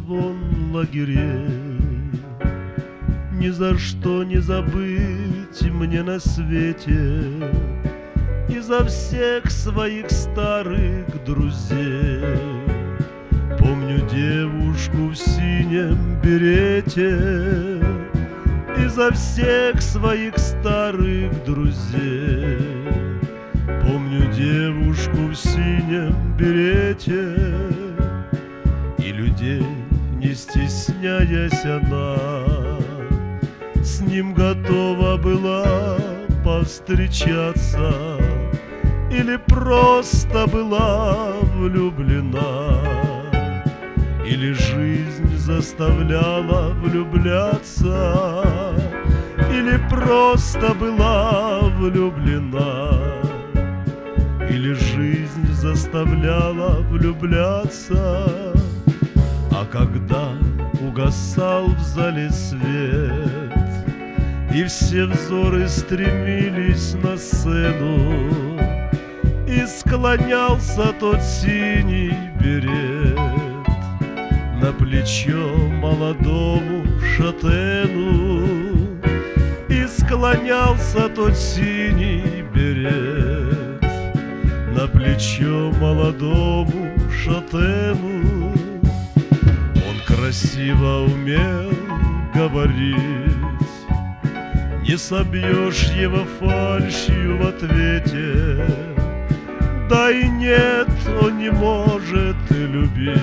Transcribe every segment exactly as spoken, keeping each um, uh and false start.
звон лагерей. Ни за что не забыть мне на свете изо всех своих старых друзей. Помню девушку в синем берете изо всех своих старых друзей. Помню девушку в синем берете, и людей, не стесняясь, она с ним готова была повстречаться или просто была влюблена, или жизнь заставляла влюбляться, или просто была влюблена, или жизнь заставляла влюбляться. А когда угасал в зале свет, и все взоры стремились на сцену, и склонялся тот синий берет на плечо молодому шатену, и склонялся тот синий берет на плечо молодому шатену. Он красиво умел говорить, не собьешь его фальшью в ответе. Да и нет, он не может любить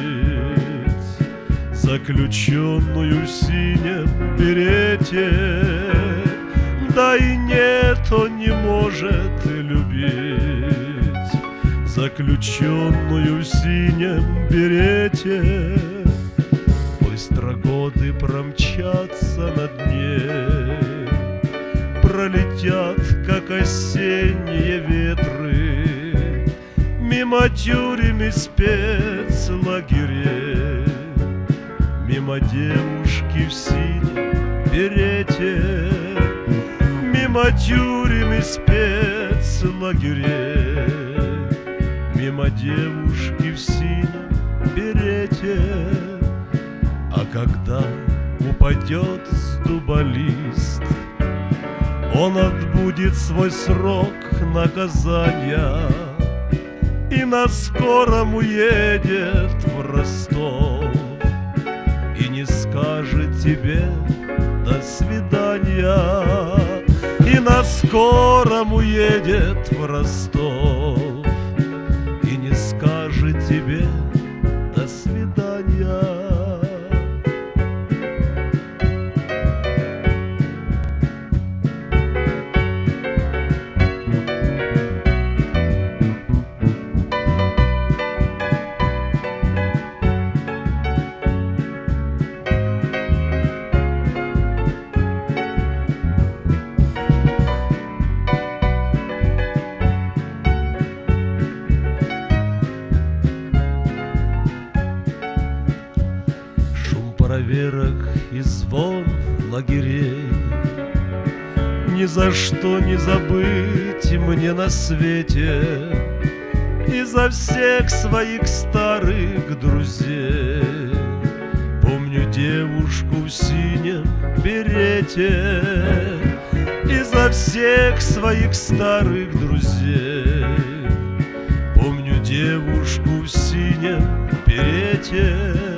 заключенную в синем берете. Да и нет, он не может любить заключенную в синем берете. Быстро годы промчатся над ней, пролетят, как осенние ветры, мимо тюрем и спецлагерей, мимо девушки в синем берете, мимо тюрем и спецлагерей, мимо девушки в синем берете. А когда упадет с дуба лист, он отбудет свой срок наказания и на скором уедет в Ростов, и не скажет тебе до свидания, и на скором уедет в Ростов, и не скажет тебе до свидания. Проверок и звон лагерей ни за что не забыть мне на свете изо всех своих старых друзей. Помню девушку в синем берете изо всех своих старых друзей. Помню девушку в синем берете